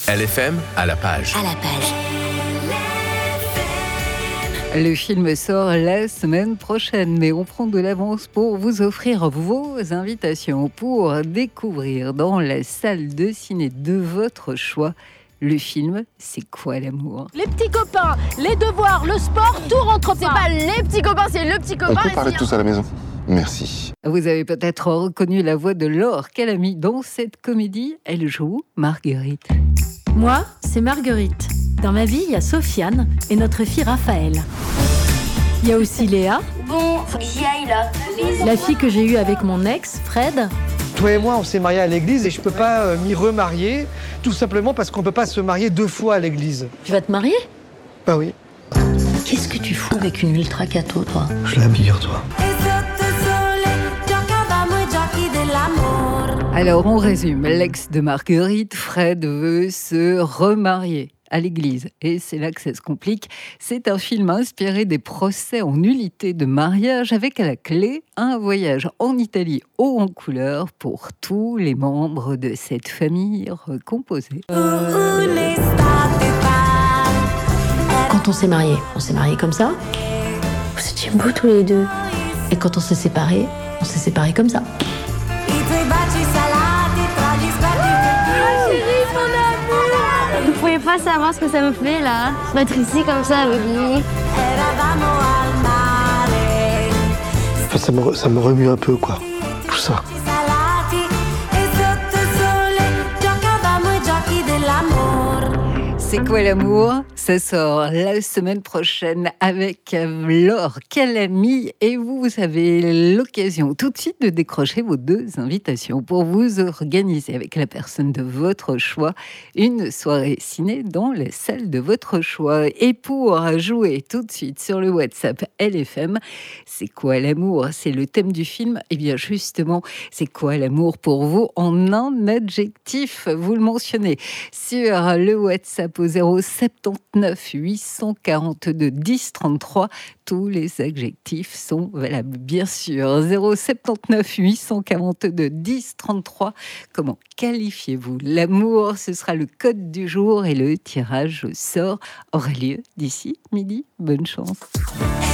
LFM à la page. À la page. Le film sort la semaine prochaine, mais on prend de l'avance pour vous offrir vos invitations pour découvrir dans la salle de ciné de votre choix le film C'est quoi l'amour ? Les petits copains, les devoirs, le sport, tout rentre pas. C'est pas les petits copains, c'est le petit copain. On peut parler tous à la maison ? Merci. Vous avez peut-être reconnu la voix de Laure Calamy dans cette comédie. Elle joue Marguerite. Moi, c'est Marguerite. Dans ma vie, il y a Sofiane et notre fille Raphaël. Il y a aussi Léa. Bon, faut que j'y aille là. La fille que j'ai eue avec mon ex, Fred. Toi et moi, on s'est mariés à l'église et je peux pas m'y remarier, tout simplement parce qu'on peut pas se marier 2 fois à l'église. Tu vas te marier ? Bah oui. Qu'est-ce que tu fous avec une ultra cato, toi ? Je l'habille, toi. Alors on résume, l'ex de Marguerite, Fred, veut se remarier à l'église. Et c'est là que ça se complique. C'est un film inspiré des procès en nullité de mariage avec à la clé un voyage en Italie haut en couleur pour tous les membres de cette famille recomposée. Quand on s'est mariés comme ça. Vous étiez beaux tous les deux. Et quand on s'est séparés comme ça. Vous pouvez pas savoir ce que ça me fait là. D'être ici comme ça avec lui. Enfin, ça me remue un peu, quoi. Tout ça. C'est quoi l'amour ? Ça sort la semaine prochaine avec Laure Calamy et vous avez l'occasion tout de suite de décrocher vos 2 invitations pour vous organiser avec la personne de votre choix une soirée ciné dans la salle de votre choix. Et pour jouer tout de suite sur le WhatsApp LFM, c'est quoi l'amour ? C'est le thème du film. Et bien justement, c'est quoi l'amour pour vous en un adjectif ? Vous le mentionnez sur le WhatsApp au 079 842 10 33. Tous les adjectifs sont valables, bien sûr. 079 842 10 33. Comment qualifiez-vous l'amour ? Ce sera le code du jour et le tirage au sort aura lieu d'ici midi. Bonne chance.